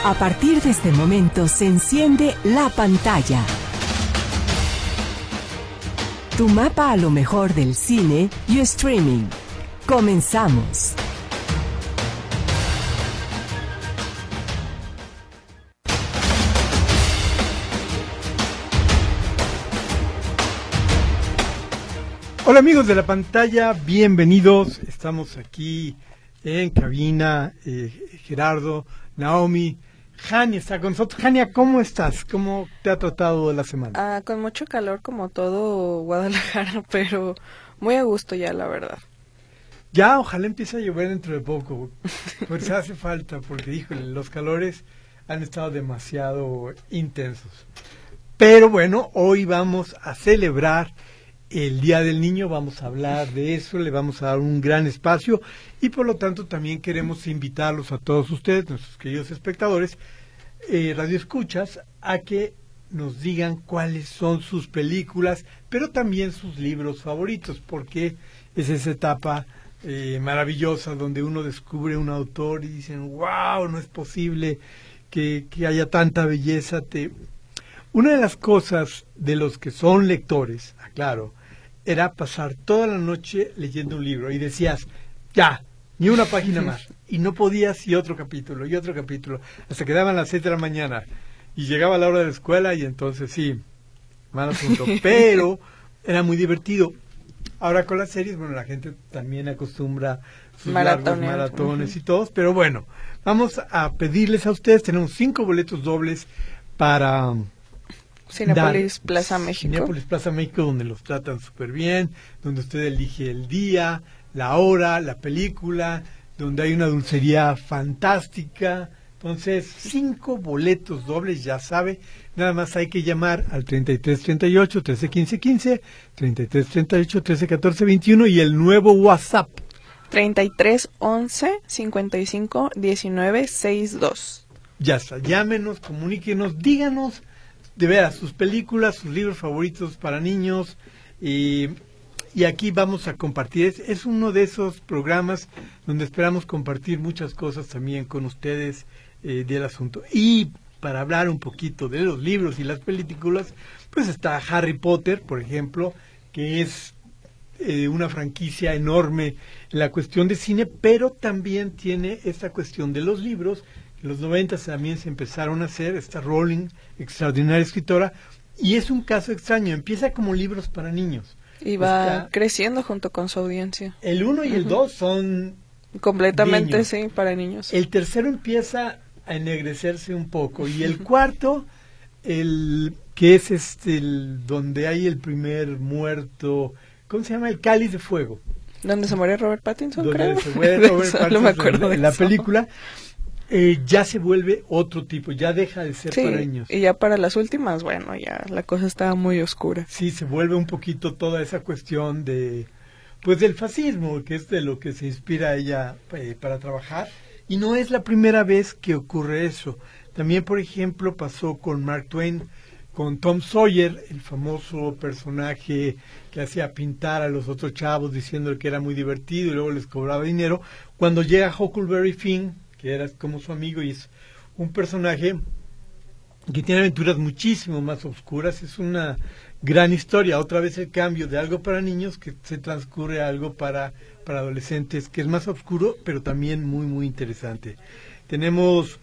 A partir de este momento se enciende la pantalla. Tu mapa a lo mejor del cine y streaming. Comenzamos. Hola amigos de la pantalla, bienvenidos. Estamos aquí en cabina. Gerardo, Naomi, Jania está con nosotros. Jania, ¿cómo estás? ¿Cómo te ha tratado la semana? Con mucho calor como todo Guadalajara, pero muy a gusto ya, la verdad. Ya, ojalá empiece a llover dentro de poco, pues hace falta, porque híjole, los calores han estado demasiado intensos. Pero bueno, hoy vamos a celebrar el Día del Niño, vamos a hablar de eso, le vamos a dar un gran espacio y por lo tanto también queremos invitarlos a todos ustedes, nuestros queridos espectadores, radioescuchas, a que nos digan cuáles son sus películas, pero también sus libros favoritos, porque es esa etapa maravillosa donde uno descubre un autor y dicen, wow, no es posible que haya tanta belleza. Una de las cosas de los que son lectores, aclaro, era pasar toda la noche leyendo un libro y decías, ya, ni una página más. Y no podías, y otro capítulo, hasta que daban las 7 de la mañana. Y llegaba la hora de la escuela y entonces sí, mal asunto. Pero era muy divertido. Ahora con las series, bueno, la gente también acostumbra sus largos maratones y todos. Pero bueno, vamos a pedirles a ustedes, tenemos 5 boletos dobles para Cinépolis Plaza México. Cinépolis Plaza México, donde los tratan súper bien, donde usted elige el día, la hora, la película, donde hay una dulcería fantástica. Entonces, 5 boletos dobles, ya sabe, nada más hay que llamar al 3338 131515, 3338 131421 y el nuevo WhatsApp 3311 55 19 62. Ya está, llámenos, comuníquenos, díganos de veras sus películas, sus libros favoritos para niños, y aquí vamos a compartir. Es uno de esos programas donde esperamos compartir muchas cosas también con ustedes del asunto. Y para hablar un poquito de los libros y las películas, pues está Harry Potter, por ejemplo, que es una franquicia enorme en la cuestión de cine, pero también tiene esta cuestión de los libros. En los 90 también se empezaron a hacer, esta Rowling, extraordinaria escritora, y es un caso extraño, empieza como libros para niños. Y va creciendo junto con su audiencia. El 1 y el 2 son completamente, niños. Sí, para niños. El tercero empieza a ennegrecerse un poco, y el cuarto, que es donde hay el primer muerto, ¿cómo se llama? El Cáliz de Fuego. ¿Donde se muere Robert Pattinson, donde creo? Se muere Robert Pattinson me acuerdo en la película. Ya se vuelve otro tipo, ya deja de ser para niños. Y ya para las últimas, bueno, ya la cosa estaba muy oscura. Sí, se vuelve un poquito toda esa cuestión pues del fascismo, que es de lo que se inspira ella para trabajar. Y no es la primera vez que ocurre eso. También, por ejemplo, pasó con Mark Twain, con Tom Sawyer, el famoso personaje que hacía pintar a los otros chavos diciendo que era muy divertido y luego les cobraba dinero. Cuando llega Huckleberry Finn, que era como su amigo, y es un personaje que tiene aventuras muchísimo más oscuras. Es una gran historia, otra vez el cambio de algo para niños que se transcurre a algo para adolescentes, que es más oscuro, pero también muy, muy interesante. Tenemos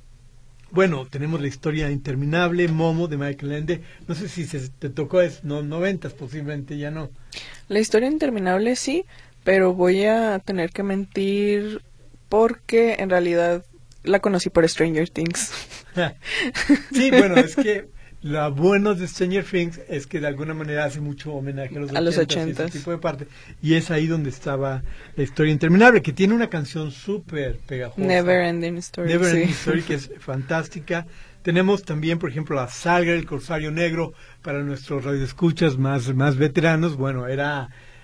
la historia interminable, Momo, de Michael Ende. No sé si te tocó, es 90s, posiblemente ya no. La historia interminable sí, pero voy a tener que mentir porque en realidad la conocí por Stranger Things. Sí, bueno, es que lo bueno de Stranger Things es que de alguna manera hace mucho homenaje a los 80s. Ese tipo de parte, y es ahí donde estaba la historia interminable, que tiene una canción súper pegajosa. Never Ending Story. Never Ending Story, que es fantástica. Tenemos también, por ejemplo, la Saga, el Corsario Negro, para nuestros radioescuchas más veteranos. Bueno, era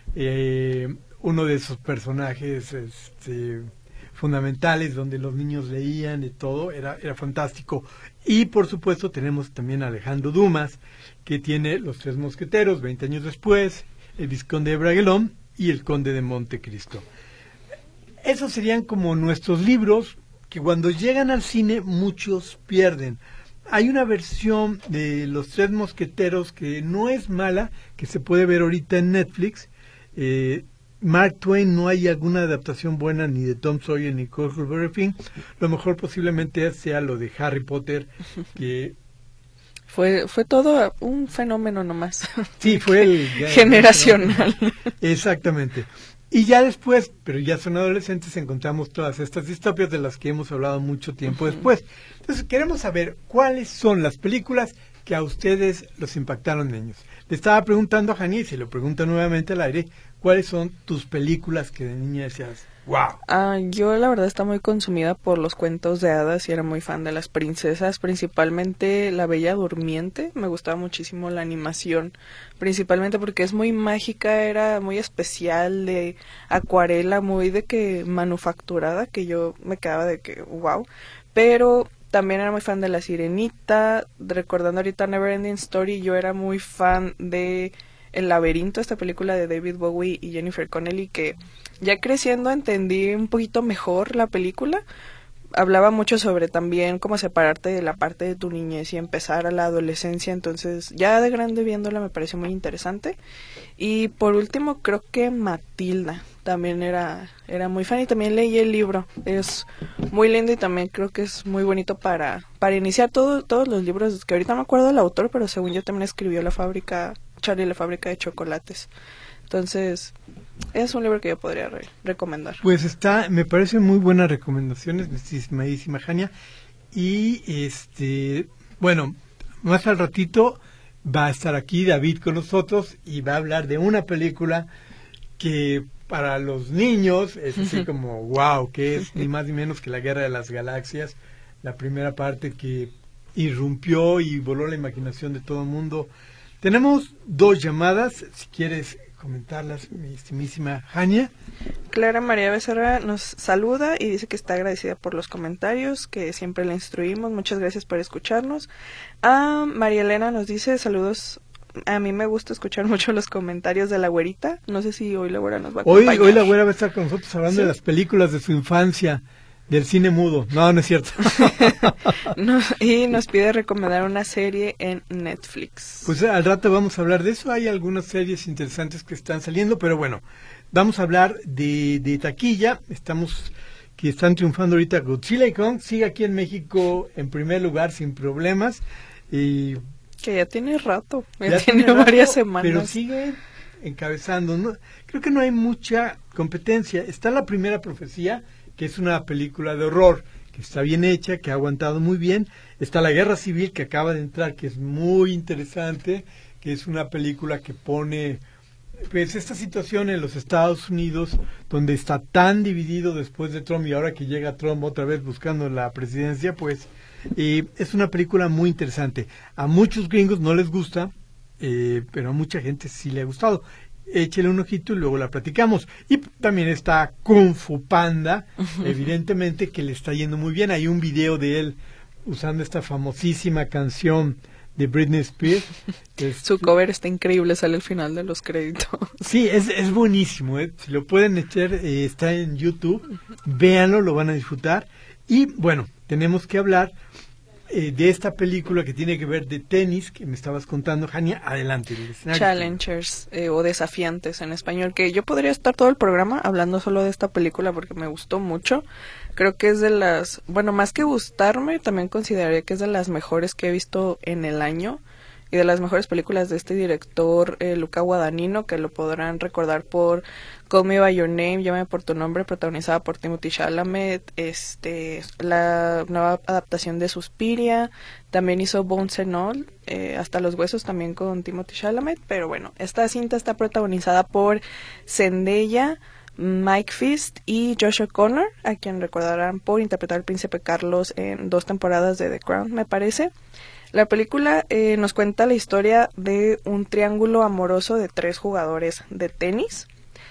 uno de esos personajes fundamentales, donde los niños leían y todo, era fantástico. Y por supuesto tenemos también a Alejandro Dumas, que tiene Los Tres Mosqueteros, 20 años después, El Vizconde de Bragelonne y El Conde de Montecristo. Esos serían como nuestros libros. que cuando llegan al cine muchos pierden. Hay una versión de Los Tres Mosqueteros que no es mala, que se puede ver ahorita en Netflix. Mark Twain, no hay alguna adaptación buena ni de Tom Sawyer ni Huckleberry Finn. Lo mejor posiblemente sea lo de Harry Potter, que fue todo un fenómeno nomás. sí, fue el generacional. Exactamente. Y ya después, pero ya son adolescentes, encontramos todas estas distopias de las que hemos hablado mucho tiempo después. Entonces, queremos saber cuáles son las películas que a ustedes los impactaron niños. Le estaba preguntando a Jani, y se lo pregunto nuevamente al aire, ¿cuáles son tus películas que de niña decías, wow? Yo la verdad estaba muy consumida por los cuentos de hadas y era muy fan de las princesas, principalmente La Bella Durmiente. Me gustaba muchísimo la animación, principalmente porque es muy mágica, era muy especial, de acuarela, muy de que manufacturada, que yo me quedaba de que wow. Pero también era muy fan de La Sirenita, recordando ahorita Neverending Story, yo era muy fan de El Laberinto, esta película de David Bowie y Jennifer Connelly, que ya creciendo entendí un poquito mejor la película. Hablaba mucho sobre también cómo separarte de la parte de tu niñez y empezar a la adolescencia, entonces ya de grande viéndola me pareció muy interesante. Y por último creo que Matilda también era muy fan y también leí el libro, es muy lindo y también creo que es muy bonito para iniciar todos los libros, que ahorita no me acuerdo del autor, pero según yo también escribió Charlie y la fábrica de chocolates. Entonces, es un libro que yo podría recomendar. Pues me parecen muy buenas recomendaciones, estimadísima Jania. Y bueno, más al ratito va a estar aquí David con nosotros y va a hablar de una película que para los niños es así como wow, que es ni más ni menos que La Guerra de las Galaxias, la primera parte que irrumpió y voló la imaginación de todo el mundo. Tenemos 2 llamadas, si quieres comentarlas, mi estimísima Jania. Clara María Becerra nos saluda y dice que está agradecida por los comentarios, que siempre la instruimos, muchas gracias por escucharnos. María Elena nos dice saludos, a mí me gusta escuchar mucho los comentarios de la güerita, no sé si hoy la güera nos va a acompañar. Hoy la güera va a estar con nosotros hablando de las películas de su infancia, del cine mudo. No es cierto. Y nos pide recomendar una serie en Netflix. Pues al rato vamos a hablar de eso. Hay algunas series interesantes que están saliendo, pero bueno, vamos a hablar de taquilla. Que están triunfando ahorita Godzilla y Kong. Sigue aquí en México en primer lugar sin problemas. Y que ya tiene rato, ya tiene varias semanas. Pero sigue encabezando. ¿No? Creo que no hay mucha competencia. Está La Primera Profecía, que es una película de horror, que está bien hecha, que ha aguantado muy bien. Está La Guerra Civil, que acaba de entrar, que es muy interesante, que es una película que pone pues esta situación en los Estados Unidos, donde está tan dividido después de Trump, y ahora que llega Trump otra vez buscando la presidencia, pues es una película muy interesante. A muchos gringos no les gusta, pero a mucha gente sí le ha gustado. Échele un ojito y luego la platicamos. Y también está Kung Fu Panda, evidentemente que le está yendo muy bien. Hay un video de él usando esta famosísima canción de Britney Spears. Su cover está increíble, sale al final de los créditos. Sí, es buenísimo, si lo pueden echar, está en YouTube, véanlo, lo van a disfrutar. Y bueno, tenemos que hablar de esta película que tiene que ver de tenis, que me estabas contando, Jania. Adelante. Challengers, o Desafiantes en español, que yo podría estar todo el programa hablando solo de esta película porque me gustó mucho. Creo que es de las, bueno, más que gustarme, también consideraría que es de las mejores que he visto en el año y de las mejores películas de este director, Luca Guadagnino, que lo podrán recordar por Call Me By Your Name, Llámame por tu nombre, protagonizada por Timothée Chalamet, la nueva adaptación de Suspiria, también hizo Bones and All, Hasta los huesos, también con Timothée Chalamet, pero bueno, esta cinta está protagonizada por Zendaya, Mike Fist y Josh O'Connor, a quien recordarán por interpretar al príncipe Carlos en 2 temporadas de The Crown, me parece. La película nos cuenta la historia de un triángulo amoroso de 3 jugadores de tenis.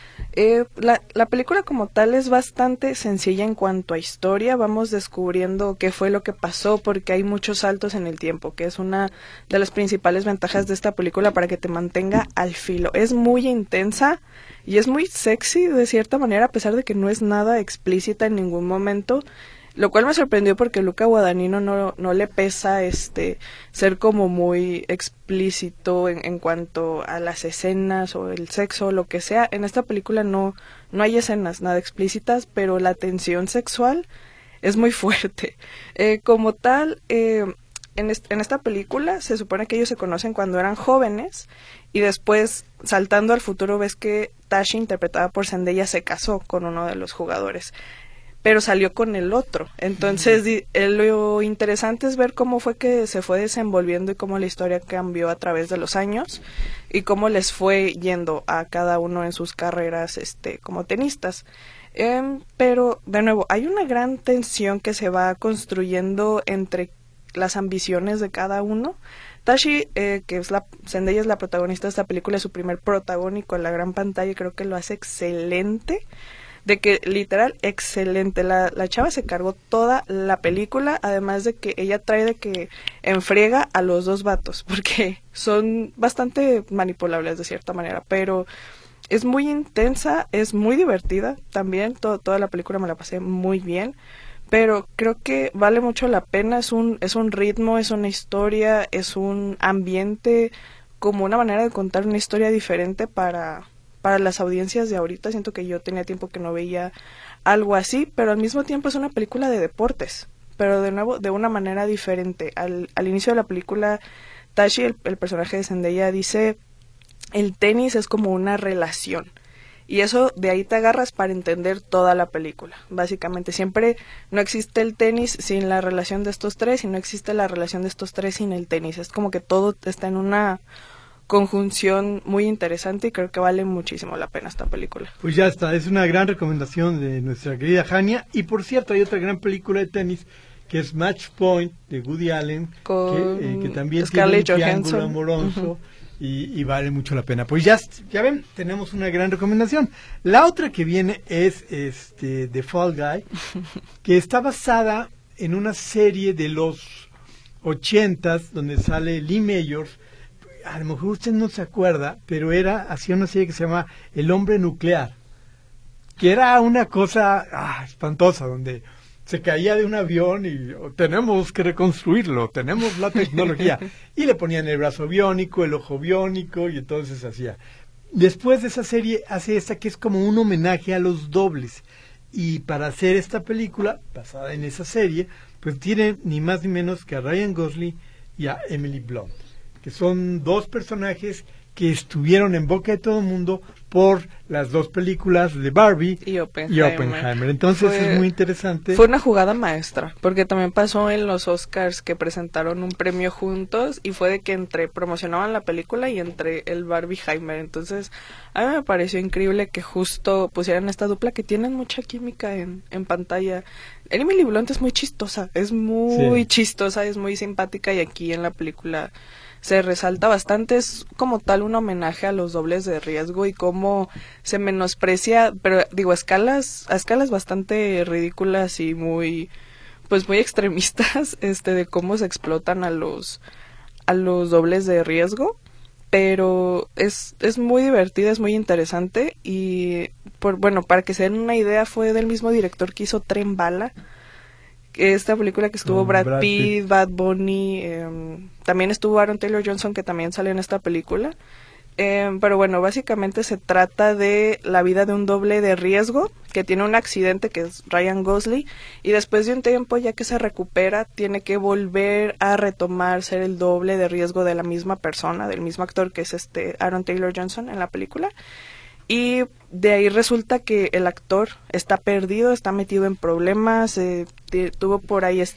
La película como tal es bastante sencilla en cuanto a historia. Vamos descubriendo qué fue lo que pasó porque hay muchos saltos en el tiempo, que es una de las principales ventajas de esta película para que te mantenga al filo. Es muy intensa y es muy sexy de cierta manera, a pesar de que no es nada explícita en ningún momento. lo cual me sorprendió porque Luca Guadagnino no le pesa ser como muy explícito en cuanto a las escenas o el sexo o lo que sea. En esta película no hay escenas nada explícitas, pero la tensión sexual es muy fuerte. Como tal, en esta película se supone que ellos se conocen cuando eran jóvenes y después, saltando al futuro, ves que Tashi, interpretada por Zendaya, se casó con uno de los jugadores, pero salió con el otro. Entonces, lo interesante es ver cómo fue que se fue desenvolviendo y cómo la historia cambió a través de los años y cómo les fue yendo a cada uno en sus carreras como tenistas. Pero, de nuevo, hay una gran tensión que se va construyendo entre las ambiciones de cada uno. Tashi, Zendaya es la protagonista de esta película, es su primer protagónico en la gran pantalla y creo que lo hace excelente. De que, literal, excelente. La chava se cargó toda la película, además de que ella trae de que enfriega a los dos vatos, porque son bastante manipulables de cierta manera, pero es muy intensa, es muy divertida también, toda la película me la pasé muy bien, pero creo que vale mucho la pena, es un ritmo, es una historia, es un ambiente, como una manera de contar una historia diferente para las audiencias de ahorita. Siento que yo tenía tiempo que no veía algo así, pero al mismo tiempo es una película de deportes, pero de nuevo de una manera diferente. Al inicio de la película, Tashi, el personaje de Zendaya, dice, el tenis es como una relación, y eso de ahí te agarras para entender toda la película. Básicamente siempre no existe el tenis sin la relación de estos tres, y no existe la relación de estos tres sin el tenis. Es como que todo está en una conjunción muy interesante y creo que vale muchísimo la pena esta película. Pues ya está, es una gran recomendación de nuestra querida Jania. Y por cierto, hay otra gran película de tenis que es Match Point de Woody Allen, que también Scarlett tiene un triángulo Johansson amoroso. Y vale mucho la pena. Pues ya ven, tenemos una gran recomendación. La otra que viene es The Fall Guy, que está basada en una serie de los 80s donde sale Lee Mayors. A lo mejor usted no se acuerda, pero hacía una serie que se llama El Hombre Nuclear, que era una cosa espantosa, donde se caía de un avión y tenemos que reconstruirlo, tenemos la tecnología, y le ponían el brazo biónico, el ojo biónico, y entonces hacía. Después de esa serie hace esta que es como un homenaje a los dobles, y para hacer esta película basada en esa serie, pues tiene ni más ni menos que a Ryan Gosling y a Emily Blunt, que son dos personajes que estuvieron en boca de todo el mundo por las dos películas de Barbie y Oppenheimer. Entonces es muy interesante. Fue una jugada maestra, porque también pasó en los Oscars que presentaron un premio juntos y fue de que entre promocionaban la película y entre el Barbieheimer. Entonces a mí me pareció increíble que justo pusieran esta dupla que tienen mucha química en pantalla. Emily Blunt es muy chistosa, es muy chistosa, es muy simpática, y aquí en la película se resalta bastante. Es como tal un homenaje a los dobles de riesgo y cómo se menosprecia, pero digo, a escalas bastante ridículas y muy extremistas, de cómo se explotan a los dobles de riesgo, pero es muy divertida, es muy interesante. Y para que se den una idea, fue del mismo director que hizo Tren Bala, esta película que estuvo Brad Pitt, Bad Bunny, también estuvo Aaron Taylor Johnson, que también sale en esta película. Pero bueno, básicamente se trata de la vida de un doble de riesgo que tiene un accidente, que es Ryan Gosling, y después de un tiempo, ya que se recupera, tiene que volver a retomar ser el doble de riesgo de la misma persona, del mismo actor, que es Aaron Taylor Johnson en la película. Y de ahí resulta que el actor está perdido, está metido en problemas, tuvo por ahí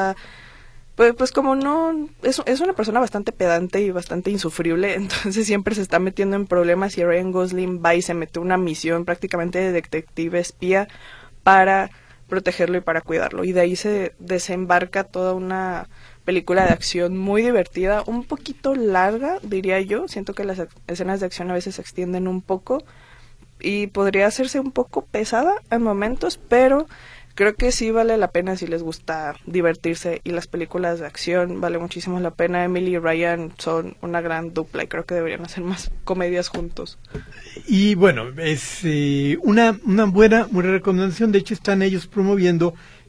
pues como no, es una persona bastante pedante y bastante insufrible, entonces siempre se está metiendo en problemas, y Ryan Gosling va y se mete una misión prácticamente de detective espía para protegerlo y para cuidarlo, y de ahí se desembarca toda una película de acción muy divertida, un poquito larga, diría yo. Siento que las escenas de acción a veces se extienden un poco y podría hacerse un poco pesada en momentos, pero creo que sí vale la pena si les gusta divertirse, y las películas de acción vale muchísimo la pena. Emily y Ryan son una gran dupla y creo que deberían hacer más comedias juntos. Y bueno, es una buena recomendación. De hecho, están ellos promoviendo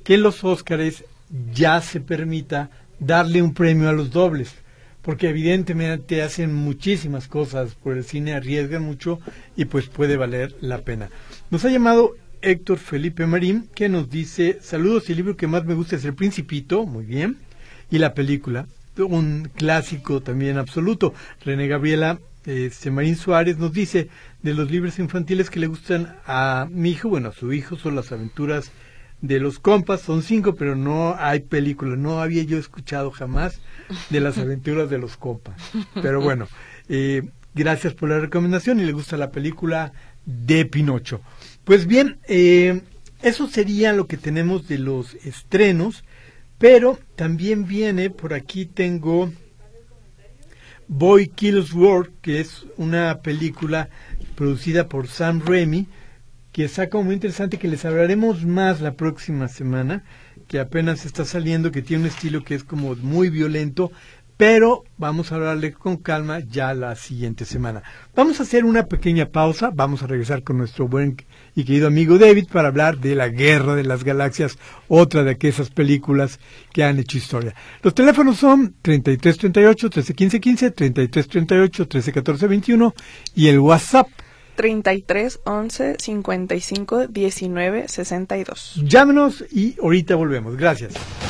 que en los Óscares ya se permita darle un premio a los dobles, porque evidentemente hacen muchísimas cosas por el cine, arriesgan mucho y pues puede valer la pena. Nos ha llamado Héctor Felipe Marín, que nos dice: saludos, el libro que más me gusta es El Principito, muy bien, y la película, un clásico también absoluto. René Gabriela Marín Suárez nos dice: de los libros infantiles que le gustan a mi hijo, bueno, a su hijo, son Las Aventuras de los Compas, son 5, pero no hay película, no había yo escuchado jamás de Las Aventuras de los Compas, pero bueno, gracias por la recomendación, y le gusta la película de Pinocho. Pues bien, eso sería lo que tenemos de los estrenos, pero también viene, por aquí tengo Boy Kills World, que es una película producida por Sam Raimi, que está como muy interesante, que les hablaremos más la próxima semana, que apenas está saliendo, que tiene un estilo que es como muy violento, pero vamos a hablarle con calma ya la siguiente semana. Vamos a hacer una pequeña pausa, vamos a regresar con nuestro buen y querido amigo David para hablar de La Guerra de las Galaxias, otra de aquellas películas que han hecho historia. Los teléfonos son 3338-131515, 3338-131421 y el WhatsApp 33 11 55 19 62. Llámenos y ahorita volvemos. Gracias.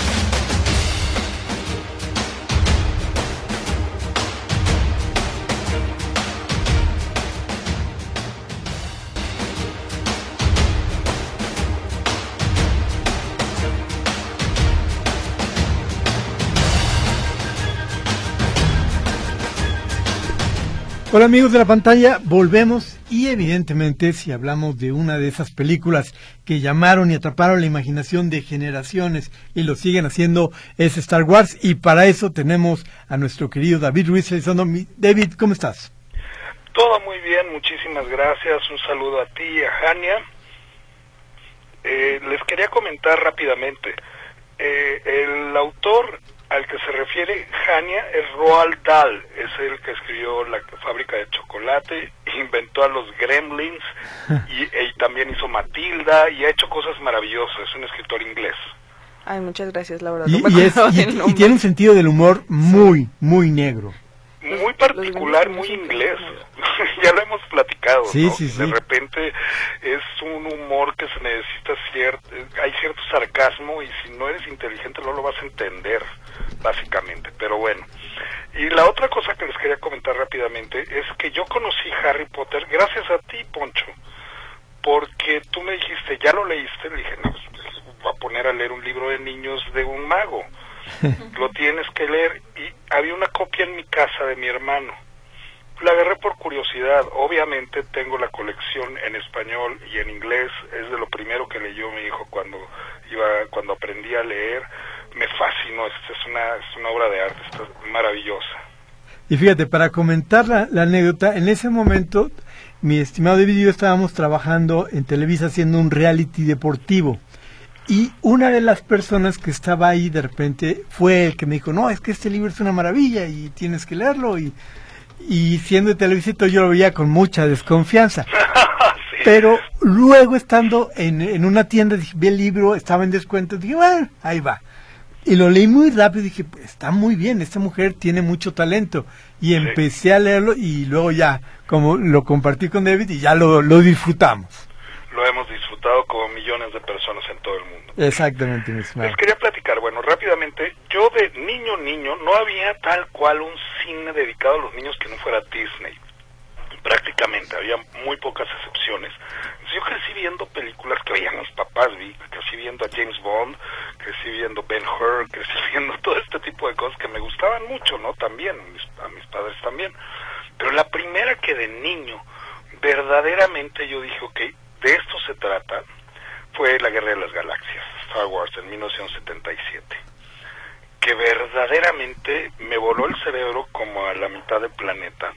Hola amigos de la pantalla, volvemos y evidentemente si hablamos de una de esas películas que llamaron y atraparon la imaginación de generaciones y lo siguen haciendo, es Star Wars, y para eso tenemos a nuestro querido David Ruiz Elizondo. David, ¿cómo estás? Todo muy bien, muchísimas gracias, un saludo a ti y a Jania. Les quería comentar rápidamente, el autor al que se refiere Jania es Roald Dahl, es el que escribió La Fábrica de Chocolate, inventó a los Gremlins y también hizo Matilda y ha hecho cosas maravillosas, es un escritor inglés. Ay, muchas gracias, la verdad. Y tiene un sentido del humor muy, muy negro. Muy particular, muy inglés. Ya lo hemos platicado, sí, ¿no? Sí, sí. De repente es un humor que se necesita hay cierto sarcasmo y si no eres inteligente no lo vas a entender, básicamente. Pero bueno. Y la otra cosa que les quería comentar rápidamente es que yo conocí Harry Potter gracias a ti, Poncho. Porque tú me dijiste, ¿ya lo leíste? Le dije, no, pues voy a poner a leer un libro de niños de un mago. Lo tienes que leer, y había una copia en mi casa de mi hermano. La agarré por curiosidad. Obviamente tengo la colección en español y en inglés, es de lo primero que leyó mi hijo cuando aprendí a leer. Me fascinó, es una obra de arte, está maravillosa. Y fíjate, para comentar la anécdota, en ese momento mi estimado David y yo estábamos trabajando en Televisa haciendo un reality deportivo. Y una de las personas que estaba ahí de repente fue el que me dijo, no, es que este libro es una maravilla y tienes que leerlo. Y siendo de Televisa yo lo veía con mucha desconfianza. Sí. Pero luego estando en una tienda, vi el libro, estaba en descuento, dije, bueno, ahí va. Y lo leí muy rápido y dije, pues, está muy bien, esta mujer tiene mucho talento. Y empecé a leerlo y luego ya, como lo compartí con David y ya lo disfrutamos. Lo hemos disfrutado como millones de personas en todo el mundo. Exactamente, mi estimado. Les quería platicar, bueno, rápidamente, yo de niño, no había tal cual un cine dedicado a los niños que no fuera Disney. Prácticamente, había muy pocas excepciones. Yo crecí viendo películas que veían mis papás, crecí viendo a James Bond, crecí viendo Ben-Hur, crecí viendo todo este tipo de cosas que me gustaban mucho, ¿no? También, a mis padres también. Pero la primera que de niño, verdaderamente yo dije, ok, de esto se trata, fue La Guerra de las Galaxias, Star Wars, en 1977, que verdaderamente me voló el cerebro como a la mitad del planeta.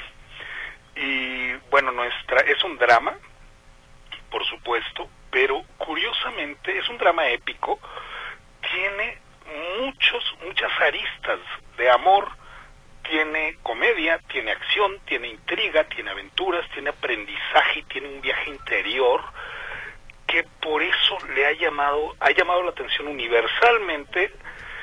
Y bueno, es un drama, por supuesto, pero curiosamente es un drama épico, tiene muchas aristas de amor, tiene comedia, tiene acción, tiene intriga, tiene aventuras, tiene aprendizaje y tiene un viaje interior que por eso le ha llamado la atención universalmente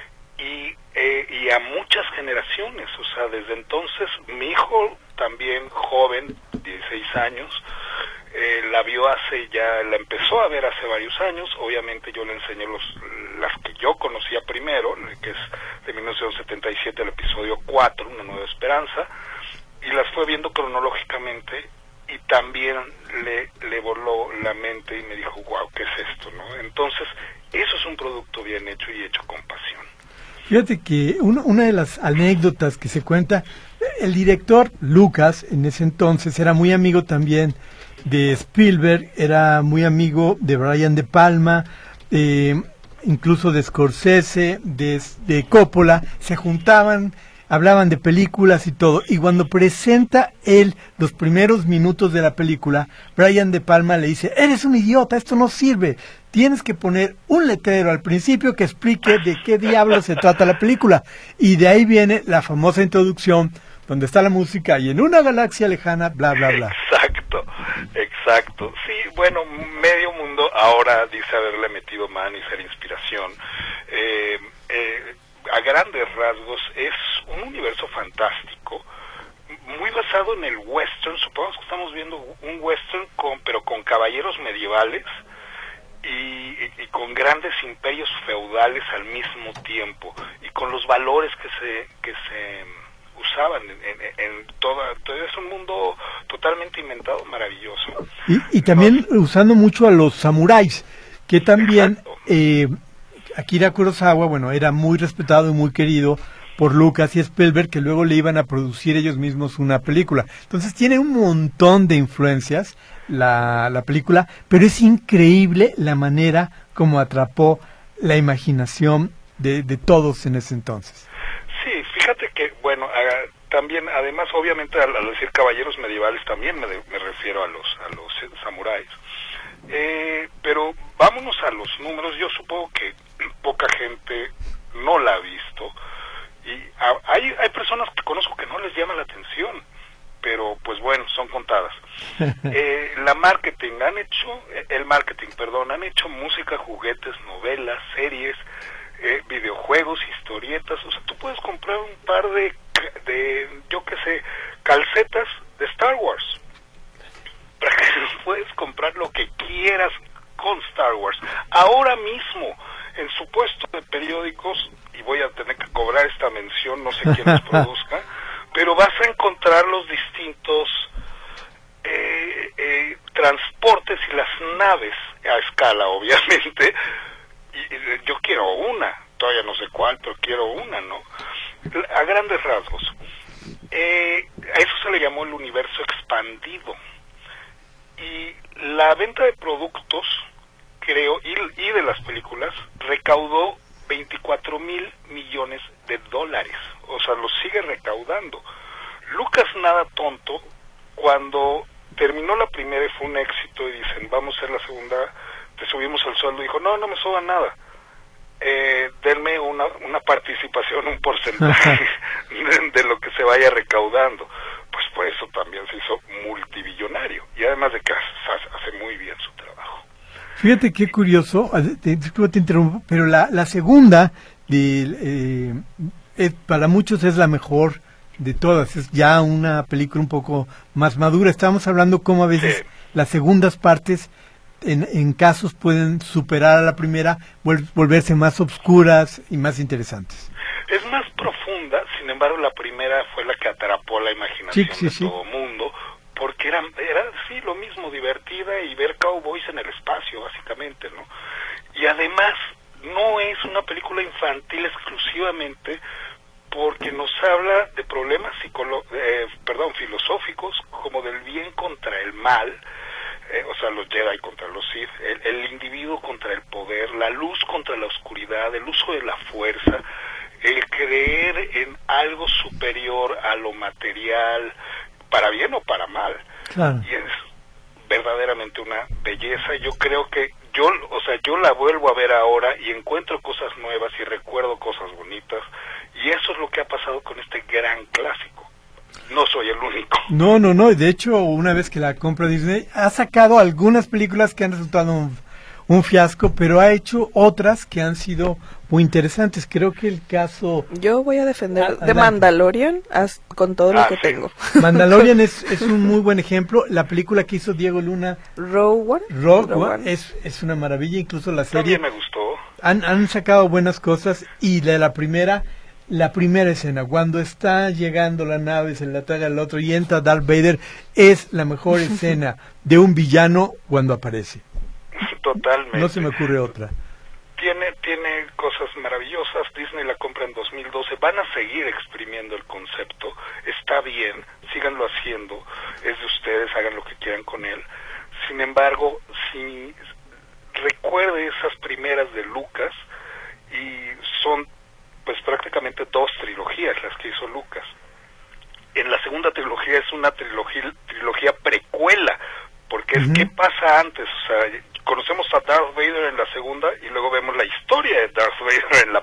y a muchas generaciones. O sea, desde entonces mi hijo también joven, 16 años, la empezó a ver hace varios años. Obviamente yo le enseñé las que yo conocía primero, que es de 1977, el episodio 4, Una Nueva Esperanza, y las fue viendo cronológicamente, y también le voló la mente y me dijo, wow, ¿qué es esto?, ¿no? Entonces, eso es un producto bien hecho y hecho con pasión. Fíjate que una de las anécdotas que se cuenta, el director Lucas, en ese entonces, era muy amigo también de Spielberg, era muy amigo de Brian De Palma, incluso de Scorsese, de Coppola, se juntaban, hablaban de películas y todo, y cuando presenta él los primeros minutos de la película, Brian De Palma le dice, eres un idiota, esto no sirve, tienes que poner un letrero al principio que explique de qué diablos se trata la película, y de ahí viene la famosa introducción, donde está la música, y en una galaxia lejana, bla, bla, bla. Exacto. Sí, bueno, medio mundo ahora dice haberle metido mano y ser inspiración. A grandes rasgos es un universo fantástico, muy basado en el western. Supongamos que estamos viendo un western pero con caballeros medievales y con grandes imperios feudales al mismo tiempo, y con los valores que se usaban en todo. Es un mundo totalmente inventado, maravilloso. Y también usando mucho a los samuráis, que también Akira Kurosawa, bueno, era muy respetado y muy querido por Lucas y Spielberg, que luego le iban a producir ellos mismos una película. Entonces tiene un montón de influencias la película, pero es increíble la manera como atrapó la imaginación de todos en ese entonces. Sí, fíjate que, bueno, también, además, obviamente, al decir caballeros medievales, también me refiero a los samuráis. Pero vámonos a los números. Yo supongo que poca gente no la ha visto, y hay personas que conozco que no les llama la atención, pero pues bueno, son contadas. Han hecho música, juguetes, novelas, series, videojuegos, historietas. O sea, tú puedes comprar un par de yo qué sé, calcetas de Star Wars. Puedes comprar lo que quieras con Star Wars. Ahora mismo, en su puesto de periódicos, y voy a tener que cobrar esta mención, no sé quién los produzca, pero vas a encontrar los distintos transportes y las naves a escala, obviamente. Y yo quiero una, todavía no sé cuál, pero quiero una, ¿no? A grandes rasgos. A eso se le llamó el universo expandido. Y la venta de productos, creo, y de las películas, recaudó 24,000 millones de dólares. O sea, los sigue recaudando. Lucas, nada tonto, cuando terminó la primera y fue un éxito, y dicen, vamos a hacer la segunda, te subimos el sueldo, dijo, no me suban nada. Denme una participación, un porcentaje de lo que se vaya recaudando. Pues por eso también se hizo multibillonario, y además de que hace muy bien su trabajo. Fíjate qué curioso, disculpa te interrumpo, pero la segunda para muchos es la mejor de todas, es ya una película un poco más madura. Estábamos hablando cómo a veces las segundas partes en casos pueden superar a la primera, volverse más obscuras y más interesantes. Es más profunda, sin embargo la primera fue la que atrapó la imaginación de todo mundo, porque era sí lo mismo, divertida, y ver cowboys en el espacio, básicamente, ¿no? Y además no es una película infantil exclusivamente, porque nos habla de problemas filosóficos, como del bien contra el mal, o sea, los Jedi contra los Sith, el individuo contra el poder, la luz contra la oscuridad, el uso de la fuerza, el creer en algo superior a lo material, para bien o para mal. Claro. Y es verdaderamente una belleza. Yo creo que yo la vuelvo a ver ahora y encuentro cosas nuevas y recuerdo cosas bonitas, y eso es lo que ha pasado con este gran clásico. No soy el único. No, de hecho, una vez que la compra Disney, ha sacado algunas películas que han resultado un fiasco, pero ha hecho otras que han sido muy interesantes. Creo que el caso... Yo voy a defender Adelante. de Mandalorian con todo lo que sí. tengo. Mandalorian es un muy buen ejemplo. La película que hizo Diego Luna, Rogue Rogue One, One. es una maravilla. Incluso la serie También me gustó. han sacado buenas cosas. Y la primera escena, cuando está llegando la nave, se la traga el otro y entra Darth Vader, es la mejor escena de un villano cuando aparece. Totalmente. No se me ocurre otra. Tiene cosas maravillosas. Disney la compra en 2012. Van a seguir exprimiendo el concepto. Está bien, síganlo haciendo. Es de ustedes, hagan lo que quieran con él. Sin embargo, si recuerde esas primeras de Lucas, y son pues prácticamente 2 trilogías las que hizo Lucas. En la segunda trilogía es una trilogía precuela, porque es qué pasa antes. O sea, conocemos a Darth Vader en la segunda y luego vemos la historia de Darth Vader en la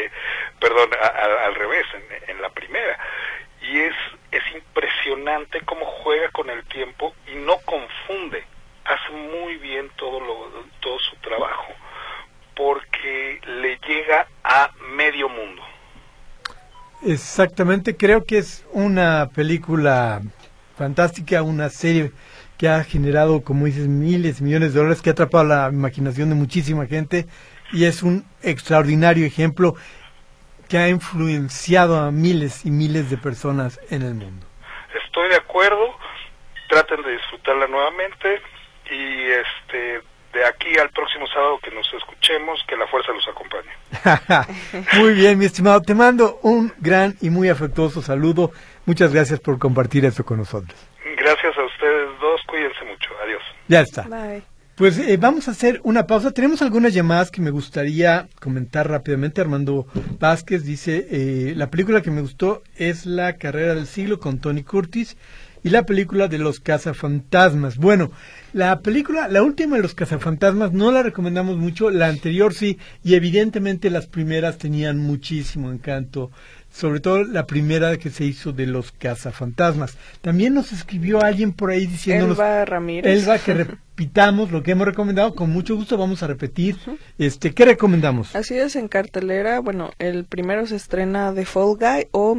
al revés, en la primera. Y es impresionante cómo juega con el tiempo y no confunde. Hace muy bien todo su trabajo, porque le llega a medio mundo. Exactamente, creo que es una película fantástica, una serie que ha generado, como dices, miles y millones de dólares, que ha atrapado la imaginación de muchísima gente, y es un extraordinario ejemplo que ha influenciado a miles y miles de personas en el mundo. Estoy de acuerdo, traten de disfrutarla nuevamente, y de aquí al próximo sábado que nos escuchemos, que la fuerza los acompañe. Muy bien, mi estimado, te mando un gran y muy afectuoso saludo. Muchas gracias por compartir esto con nosotros. Gracias a ustedes dos, cuídense mucho, adiós. Ya está. Bye. Pues vamos a hacer una pausa. Tenemos algunas llamadas que me gustaría comentar rápidamente. Armando Vázquez dice, la película que me gustó es La carrera del siglo con Tony Curtis y la película de los cazafantasmas. Bueno, la última de los cazafantasmas no la recomendamos mucho, la anterior sí, y evidentemente las primeras tenían muchísimo encanto, sobre todo la primera que se hizo de los cazafantasmas. También nos escribió alguien por ahí diciéndonos, Elba Ramírez, que repitamos lo que hemos recomendado. Con mucho gusto vamos a repetir. ¿Qué recomendamos? así es, en cartelera, bueno, el primero se estrena The Fall Guy o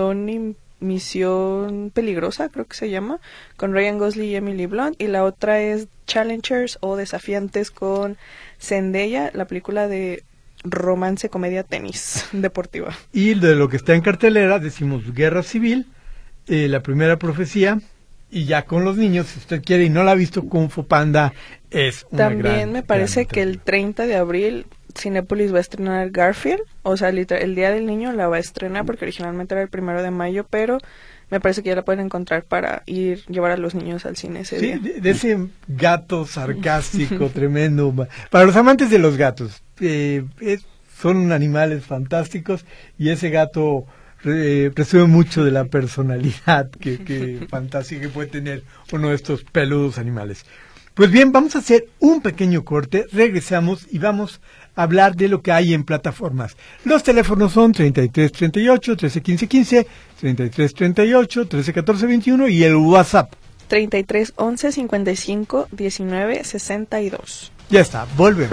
Misión Peligrosa, creo que se llama, con Ryan Gosling y Emily Blunt, y la otra es Challengers o Desafiantes con Zendaya, la película de romance, comedia, tenis deportiva. Y de lo que está en cartelera decimos Guerra Civil, La Primera Profecía, y ya con los niños, si usted quiere y no la ha visto, Kung Fu Panda es una También me parece que el 30 de abril Cinépolis va a estrenar Garfield, o sea, el Día del Niño la va a estrenar porque originalmente era el 1 de mayo, pero me parece que ya la pueden encontrar para llevar a los niños al cine ese día. De ese gato sarcástico tremendo. Para los amantes de los gatos, son animales fantásticos, y ese gato resume mucho de la personalidad que fantástica que puede tener uno de estos peludos animales. Pues bien, vamos a hacer un pequeño corte, regresamos y vamos a hablar de lo que hay en plataformas. Los teléfonos son 3338 131515, 3338 131421 y el WhatsApp 33 11 55 19 62. Ya está, volvemos.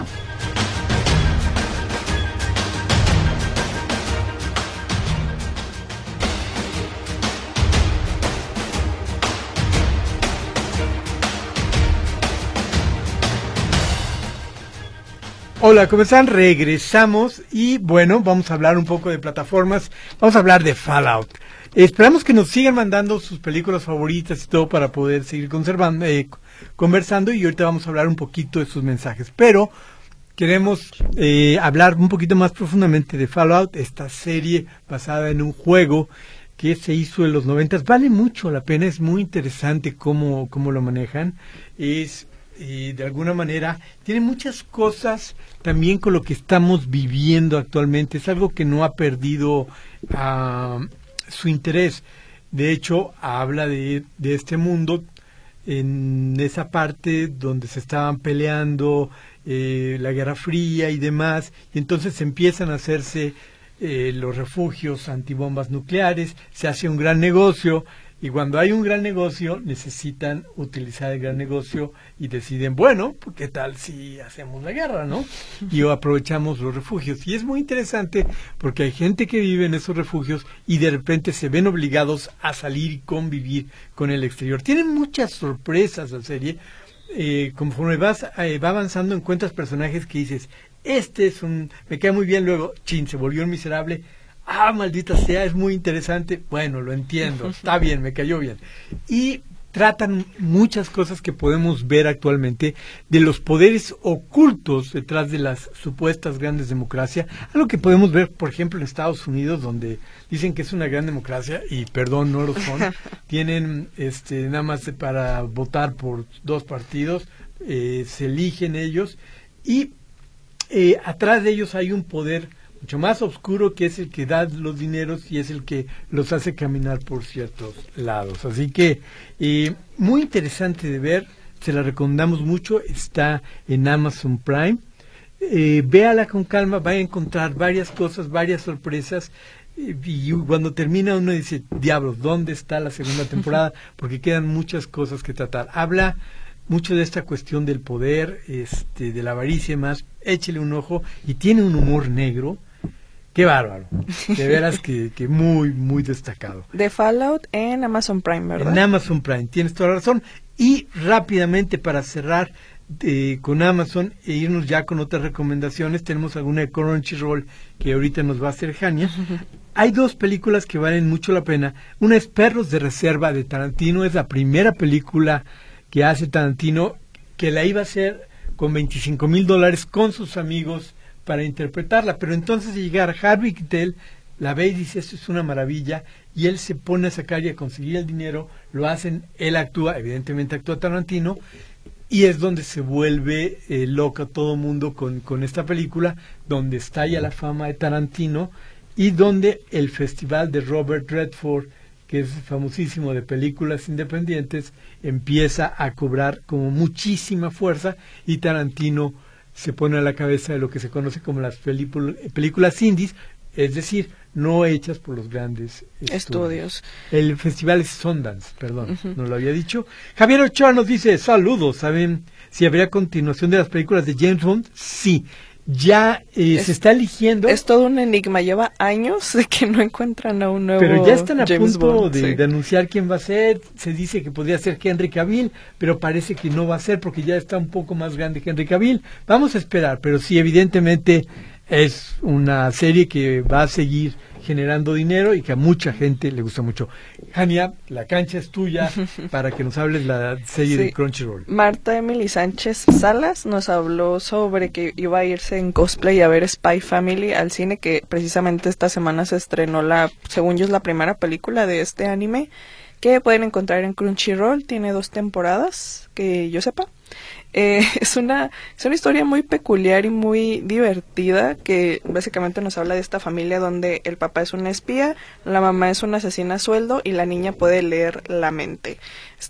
Hola, ¿cómo están? Regresamos y bueno, vamos a hablar un poco de plataformas, vamos a hablar de Fallout. Esperamos que nos sigan mandando sus películas favoritas y todo para poder seguir conversando, y ahorita vamos a hablar un poquito de sus mensajes, pero queremos hablar un poquito más profundamente de Fallout, esta serie basada en un juego que se hizo en los 90. Vale mucho la pena, es muy interesante cómo lo manejan, y de alguna manera tiene muchas cosas también con lo que estamos viviendo actualmente. Es algo que no ha perdido su interés. De hecho, habla de este mundo en esa parte donde se estaban peleando la Guerra Fría y demás, y entonces empiezan a hacerse los refugios antibombas nucleares, se hace un gran negocio, Y cuando hay un gran negocio, necesitan utilizar el gran negocio y deciden, bueno, pues, ¿qué tal si hacemos la guerra, no? Y aprovechamos los refugios. Y es muy interesante porque hay gente que vive en esos refugios y de repente se ven obligados a salir y convivir con el exterior. Tienen muchas sorpresas la serie. Conforme va avanzando, encuentras personajes que dices, me cae muy bien, luego, se volvió un miserable. Maldita sea, es muy interesante. Bueno, lo entiendo, está bien, me cayó bien. Y tratan muchas cosas que podemos ver actualmente de los poderes ocultos detrás de las supuestas grandes democracias. Algo que podemos ver, por ejemplo, en Estados Unidos, donde dicen que es una gran democracia, y perdón, no lo son. Tienen nada más para votar por 2 partidos, se eligen ellos, y atrás de ellos hay un poder mucho más oscuro, que es el que da los dineros y es el que los hace caminar por ciertos lados. Así que muy interesante de ver, se la recomendamos mucho, está en Amazon Prime. Véala con calma, va a encontrar varias cosas, varias sorpresas, y cuando termina uno dice, diablos, ¿dónde está la segunda temporada? Porque quedan muchas cosas que tratar. Habla mucho de esta cuestión del poder, de la avaricia y más. Échele un ojo, y tiene un humor negro. ¡Qué bárbaro! De veras que muy, muy destacado. De Fallout en Amazon Prime, ¿verdad? En Amazon Prime, tienes toda la razón. Y rápidamente, para cerrar con Amazon e irnos ya con otras recomendaciones, tenemos alguna de Crunchyroll que ahorita nos va a hacer Jania. Hay 2 películas que valen mucho la pena. Una es Perros de Reserva, de Tarantino. Es la primera película que hace Tarantino, que la iba a hacer con $25,000 con sus amigos para interpretarla, pero entonces de llegar Harvey Keitel, la ve y dice, esto es una maravilla, y él se pone a sacar y a conseguir el dinero, lo hacen, él actúa, evidentemente actúa Tarantino, y es donde se vuelve loca todo mundo con esta película, donde estalla la fama de Tarantino, y donde el festival de Robert Redford, que es famosísimo de películas independientes, empieza a cobrar como muchísima fuerza, y Tarantino se pone a la cabeza de lo que se conoce como las películas indies, es decir, no hechas por los grandes estudios. El festival es Sundance, perdón, no lo había dicho. Javier Ochoa nos dice, saludos, ¿saben si habría continuación de las películas de James Bond? Sí, ya se está eligiendo. Es todo un enigma, lleva años de que no encuentran a un nuevo Pero ya están a James punto Bond, de anunciar quién va a ser. Se dice que podría ser Henry Cavill, pero parece que no va a ser porque ya está un poco más grande que Henry Cavill. Vamos a esperar, pero sí, evidentemente es una serie que va a seguir generando dinero y que a mucha gente le gusta mucho. Jania, la cancha es tuya para que nos hables la serie de Crunchyroll. Marta Emily Sánchez Salas nos habló sobre que iba a irse en cosplay a ver Spy Family al cine, que precisamente esta semana se estrenó según yo es la primera película de este anime, que pueden encontrar en Crunchyroll. Tiene 2 temporadas, que yo sepa. Es una historia muy peculiar y muy divertida, que básicamente nos habla de esta familia donde el papá es un espía, la mamá es una asesina a sueldo y la niña puede leer la mente.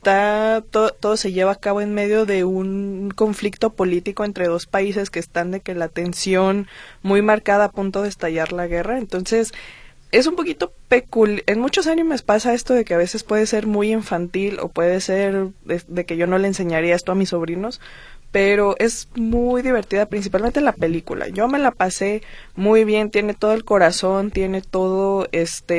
Todo se lleva a cabo en medio de un conflicto político entre 2 países que están de que la tensión muy marcada, a punto de estallar la guerra. Entonces es un poquito peculiar. En muchos animes pasa esto de que a veces puede ser muy infantil o puede ser de que yo no le enseñaría esto a mis sobrinos, pero es muy divertida, principalmente la película. Yo me la pasé muy bien, tiene todo el corazón, tiene todo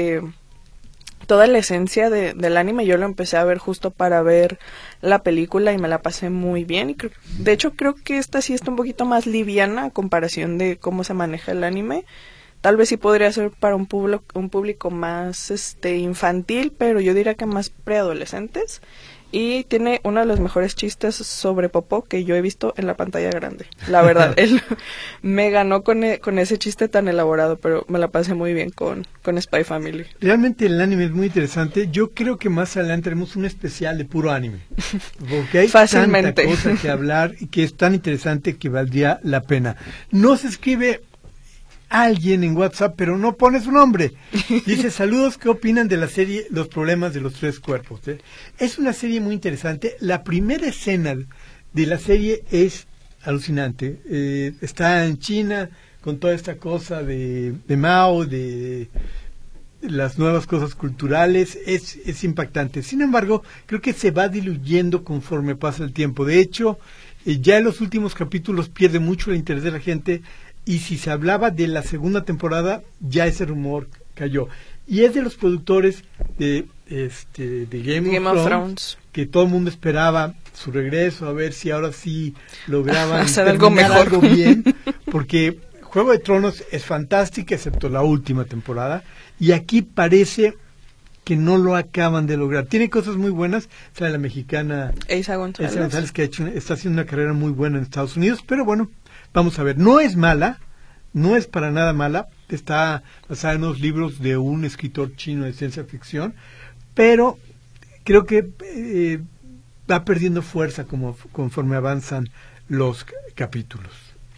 toda la esencia del anime. Yo lo empecé a ver justo para ver la película y me la pasé muy bien. Y de hecho creo que esta sí está un poquito más liviana a comparación de cómo se maneja el anime. Tal vez sí podría ser para un público más infantil, pero yo diría que más preadolescentes. Y tiene uno de los mejores chistes sobre popó que yo he visto en la pantalla grande. La verdad, él me ganó con ese chiste tan elaborado, pero me la pasé muy bien con Spy Family. Realmente el anime es muy interesante. Yo creo que más adelante haremos un especial de puro anime. Porque hay fácilmente tanta cosa que hablar y que es tan interesante que valdría la pena. Nos escribe alguien en WhatsApp, pero no pone su nombre. Dice, saludos, ¿qué opinan de la serie Los problemas de los 3 cuerpos? Es una serie muy interesante. La primera escena de la serie es alucinante. Está en China con toda esta cosa de Mao, de las nuevas cosas culturales, es impactante. Sin embargo, creo que se va diluyendo conforme pasa el tiempo. De hecho, ya en los últimos capítulos pierde mucho el interés de la gente, y si se hablaba de la segunda temporada, ya ese rumor cayó. Y es de los productores de Game of Thrones, que todo el mundo esperaba su regreso, a ver si ahora sí lograban hacer algo mejor, algo bien, porque Juego de Tronos es fantástica, excepto la última temporada, y aquí parece que no lo acaban de lograr. Tiene cosas muy buenas, sale la mexicana Eiza González, que está haciendo una carrera muy buena en Estados Unidos, pero bueno, vamos a ver. No es mala, no es para nada mala, está basada en unos libros de un escritor chino de ciencia ficción, pero creo que va perdiendo fuerza conforme avanzan los capítulos.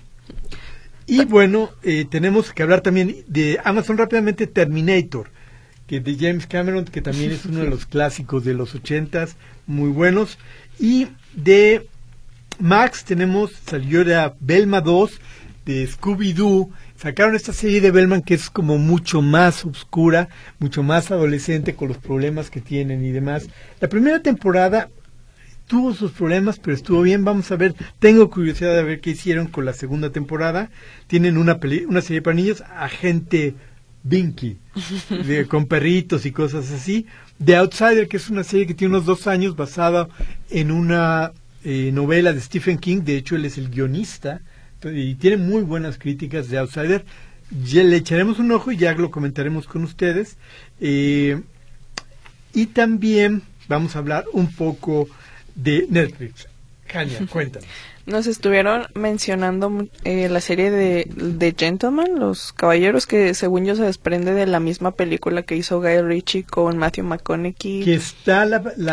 Y bueno, tenemos que hablar también de Amazon rápidamente, Terminator, que de James Cameron, que también es uno de los clásicos de los 80s, muy buenos. Y de Max salió la Velma 2 de Scooby-Doo. Sacaron esta serie de Velma que es como mucho más oscura, mucho más adolescente, con los problemas que tienen y demás. La primera temporada tuvo sus problemas, pero estuvo bien. Vamos a ver, tengo curiosidad de ver qué hicieron con la segunda temporada. Tienen una serie para niños, Agente Binky, con perritos y cosas así. The Outsider, que es una serie que tiene unos 2 años, basada en una novela de Stephen King. De hecho, él es el guionista y tiene muy buenas críticas de Outsider. Ya le echaremos un ojo y ya lo comentaremos con ustedes. Y también vamos a hablar un poco de Netflix. Kania, cuéntanos. Nos estuvieron mencionando la serie de Gentlemen, Los Caballeros, que según yo se desprende de la misma película que hizo Guy Ritchie con Matthew McConaughey. Que está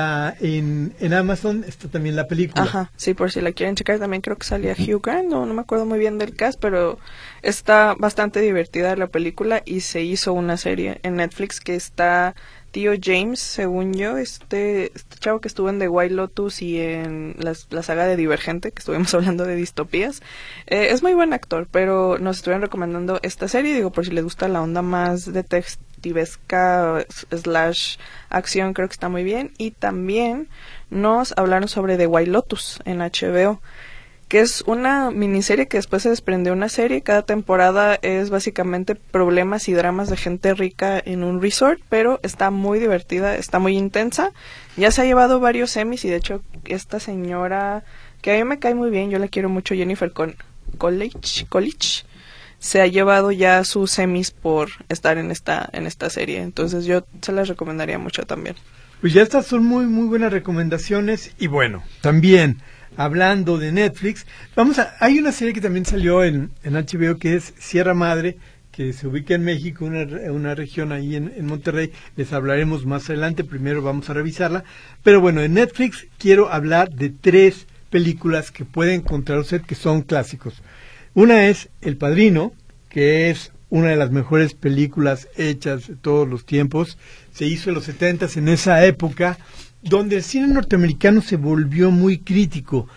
en Amazon, está también la película. Ajá, sí, por si la quieren checar, también creo que salía Hugh Grant, no me acuerdo muy bien del cast, pero está bastante divertida la película y se hizo una serie en Netflix que está Tío James, según yo, este chavo que estuvo en The White Lotus y en la saga de Divergente, que estuvimos hablando de distopías. Es muy buen actor, pero nos estuvieron recomendando esta serie, digo, por si les gusta la onda más detectivesca / acción, creo que está muy bien. Y también nos hablaron sobre The White Lotus en HBO, que es una miniserie que después se desprendió una serie. Cada temporada es básicamente problemas y dramas de gente rica en un resort, pero está muy divertida, está muy intensa. Ya se ha llevado varios Emmys y de hecho esta señora, que a mí me cae muy bien, yo la quiero mucho, Jennifer Coolidge, se ha llevado ya sus Emmys por estar en esta serie. Entonces yo se las recomendaría mucho también. Pues ya estas son muy muy buenas recomendaciones. Y bueno, también hablando de Netflix, hay una serie que también salió en HBO que es Sierra Madre, que se ubica en México, una región ahí en Monterrey. Les hablaremos más adelante, primero vamos a revisarla. Pero bueno, en Netflix quiero hablar de 3 películas que puede encontrar usted que son clásicos. Una es El Padrino, que es una de las mejores películas hechas de todos los tiempos. Se hizo en los 70s, en esa época donde el cine norteamericano se volvió muy crítico.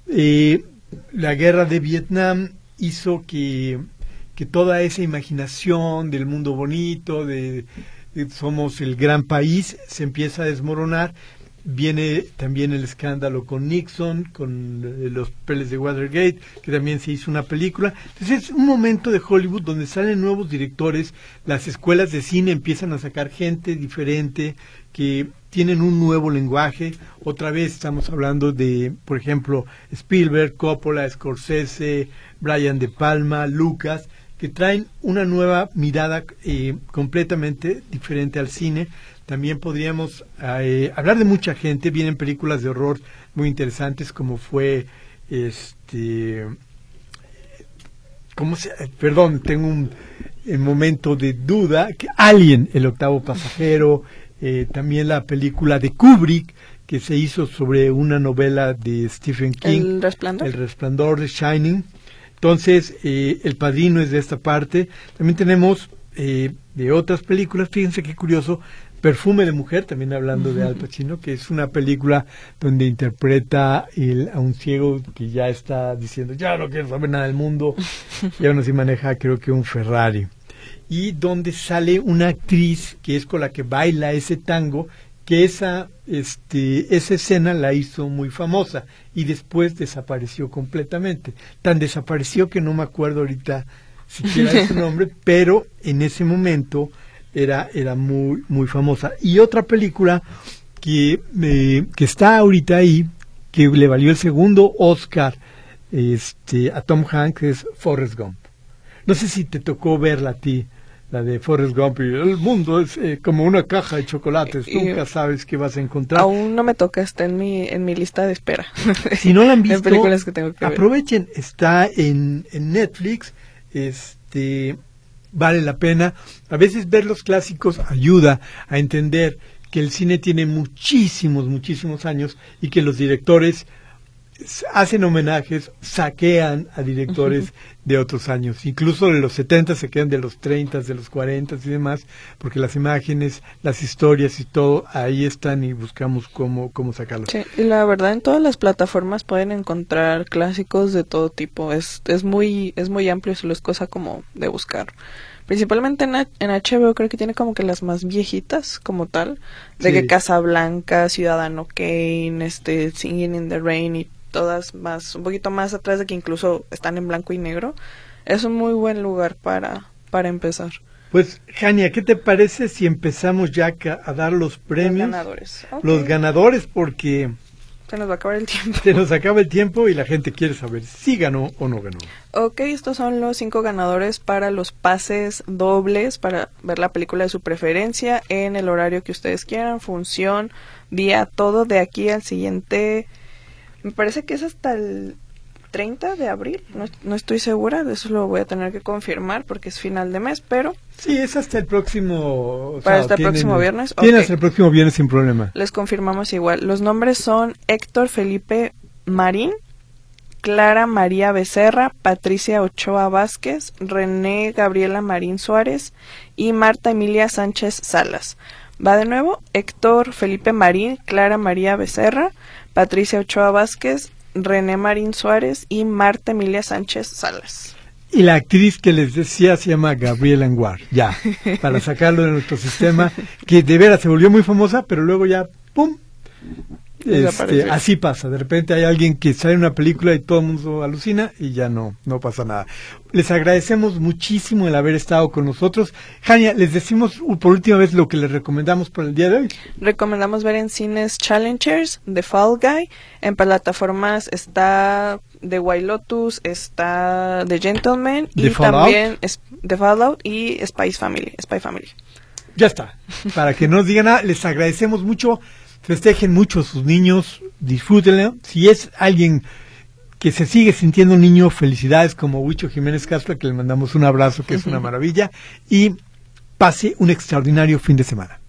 La guerra de Vietnam hizo que toda esa imaginación del mundo bonito, de somos el gran país, se empieza a desmoronar. Viene también el escándalo con Nixon, con los papeles de Watergate, que también se hizo una película. Entonces es un momento de Hollywood donde salen nuevos directores, las escuelas de cine empiezan a sacar gente diferente, que tienen un nuevo lenguaje. Otra vez estamos hablando de, por ejemplo, Spielberg, Coppola, Scorsese, Brian De Palma, Lucas, que traen una nueva mirada completamente diferente al cine. También podríamos hablar de mucha gente. Vienen películas de horror muy interesantes, como fue tengo un momento de duda, que Alien, el octavo pasajero. También la película de Kubrick, que se hizo sobre una novela de Stephen King, El Resplandor, de Shining. Entonces, El Padrino es de esta parte. También tenemos de otras películas, fíjense qué curioso, Perfume de Mujer, también hablando de Al Pacino, que es una película donde interpreta a un ciego que ya está diciendo, ya no quiero saber nada del mundo, y aún así maneja, creo que un Ferrari. y donde sale una actriz que es con la que baila ese tango, que esa escena la hizo muy famosa y después desapareció completamente. Tan desapareció que no me acuerdo ahorita siquiera de su nombre, pero en ese momento era muy muy famosa. Y otra película que está ahorita ahí, que le valió el segundo Oscar a Tom Hanks, es Forrest Gump. No sé si te tocó verla a ti, la de Forrest Gump, y el mundo es como una caja de chocolates, nunca sabes qué vas a encontrar. Aún no me toca, está en mi lista de espera. Si no la han visto, en películas que tengo que ver. Aprovechen, está en Netflix, vale la pena. A veces ver los clásicos ayuda a entender que el cine tiene muchísimos años y que los directores hacen homenajes, saquean a directores de otros años, incluso de los 70 se quedan de los 30, de los 40 y demás, porque las imágenes, las historias y todo ahí están y buscamos cómo sacarlos. Sí, y la verdad en todas las plataformas pueden encontrar clásicos de todo tipo, es muy amplio, solo es cosa como de buscar. Principalmente en HBO creo que tiene como que las más viejitas como tal, de sí, que Casablanca, Ciudadano Kane, Singing in the Rain y todas un poquito más atrás, de que incluso están en blanco y negro. Es un muy buen lugar para empezar. Pues, Jania, ¿qué te parece si empezamos ya a dar los premios? Los ganadores. Okay. Los ganadores, porque se nos va a acabar el tiempo. Se nos acaba el tiempo y la gente quiere saber si ganó o no ganó. Ok, estos son los 5 ganadores para los pases dobles para ver la película de su preferencia en el horario que ustedes quieran, función, día, todo de aquí al siguiente. Me parece que es hasta el 30 de abril, no estoy segura, de eso lo voy a tener que confirmar porque es final de mes, pero... Sí, es hasta el próximo... Para hasta el próximo viernes. Tiene Okay. hasta el próximo viernes sin problema. Les confirmamos igual. Los nombres son Héctor Felipe Marín, Clara María Becerra, Patricia Ochoa Vázquez, René Gabriela Marín Suárez y Marta Emilia Sánchez Salas. Va de nuevo, Héctor Felipe Marín, Clara María Becerra, Patricia Ochoa Vázquez, René Marín Suárez y Marta Emilia Sánchez Salas. Y la actriz que les decía se llama Gabriela Anguar, ya, para sacarlo de nuestro sistema, que de veras se volvió muy famosa, pero luego ya, ¡pum! Así pasa, de repente hay alguien que sale en una película y todo el mundo alucina y ya no pasa nada. Les agradecemos muchísimo el haber estado con nosotros. Jania, les decimos por última vez lo que les recomendamos para el día de hoy. Recomendamos ver en cines Challengers, The Fall Guy, en plataformas está The White Lotus, está The Gentleman y también The Fallout y Spy Family. Ya está, para que no nos digan nada, les agradecemos mucho. Festejen mucho a sus niños, disfrútenlo. Si es alguien que se sigue sintiendo un niño, felicidades, como Huicho Jiménez Castro, que le mandamos un abrazo, que es una maravilla, y pase un extraordinario fin de semana.